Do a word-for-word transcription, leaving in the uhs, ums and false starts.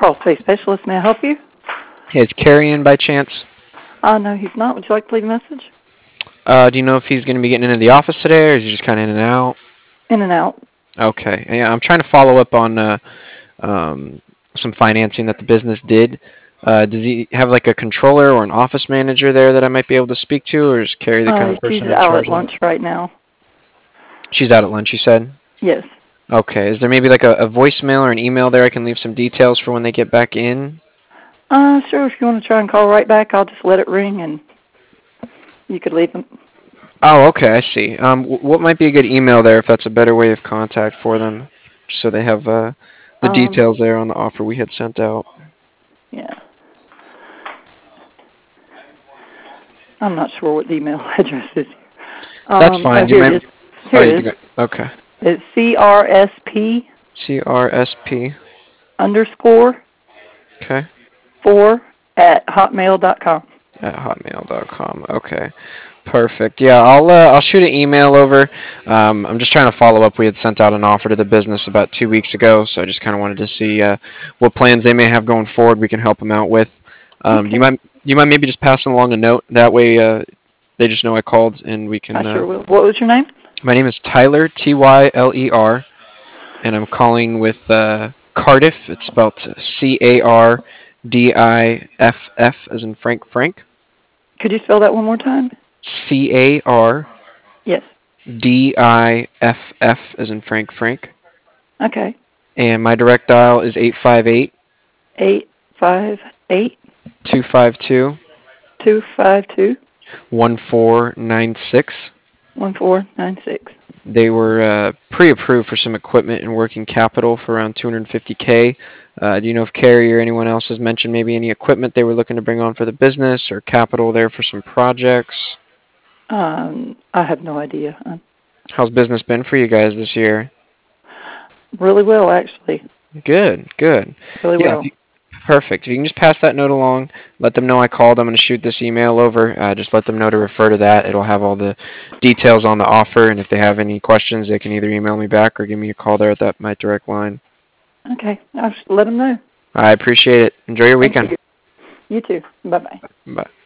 Call Space Specialist. May I help you? Hey, is Carrie in by chance? Uh, no, he's not. Would you like to leave a message? Uh, do you know if he's going to be getting into the office today, or is he just kind of in and out? In and out. Okay. Yeah, I'm trying to follow up on uh, um, some financing that the business did. Uh, does he have like a controller or an office manager there that I might be able to speak to, or is Carrie the kind Uh, of she's person in out at charge of it? lunch right now. She's out at lunch, you said? Yes. Okay. Is there maybe like a, a voicemail or an email there I can leave some details for when they get back in? Uh, sure. If you want to try and call right back, I'll just let it ring, and you could leave them. Oh, okay, I see. Um, w- what might be a good email there if that's a better way of contact for them, just so they have uh, the Um, details there on the offer we had sent out. yeah. I'm not sure what the email address is. That's Um, oh, fine. Do you here it mind? is. Oh, Here you it can is. go. Okay. It's C R S P C R S P. underscore Okay. four at hotmail dot com. At hotmail dot com. Okay. Perfect. Yeah, I'll uh, I'll shoot an email over. Um, I'm just trying to follow up. We had sent out an offer to the business about two weeks ago, so I just kind of wanted to see uh, what plans they may have going forward. We can help them out with. Um, do you Okay. mind? Do you mind maybe just passing along a note? That way, uh, they just know I called, and we I can. Uh, sure will. What was your name? my name is Tyler T Y L E R, and I'm calling with uh, Cardiff. It's spelled C A R D I F F as in Frank Frank. Could you spell that one more time? C A R Yes. D I F F as in Frank Frank. Okay. And my direct dial is eight five eight, Eight five eight two five two, two five two one four nine six. one four nine six. They were uh, pre-approved for some equipment and working capital for around two hundred fifty K. Uh, do you know if Carrie or anyone else has mentioned maybe any equipment they were looking to bring on for the business or capital there for some projects? Um, I have no idea. Uh, How's business been for you guys this year? really well, actually. Good, good. Really Yeah, if well. you, perfect. If you can just pass that note along, let them know I called. I'm going to shoot this email over. Uh, just let them know to refer to that. It'll have all the details on the offer, and if they have any questions, they can either email me back or give me a call there at that my direct line. Okay. I'll just let them know. I appreciate it. Enjoy your Thank weekend. you. You too. Bye-bye. Bye.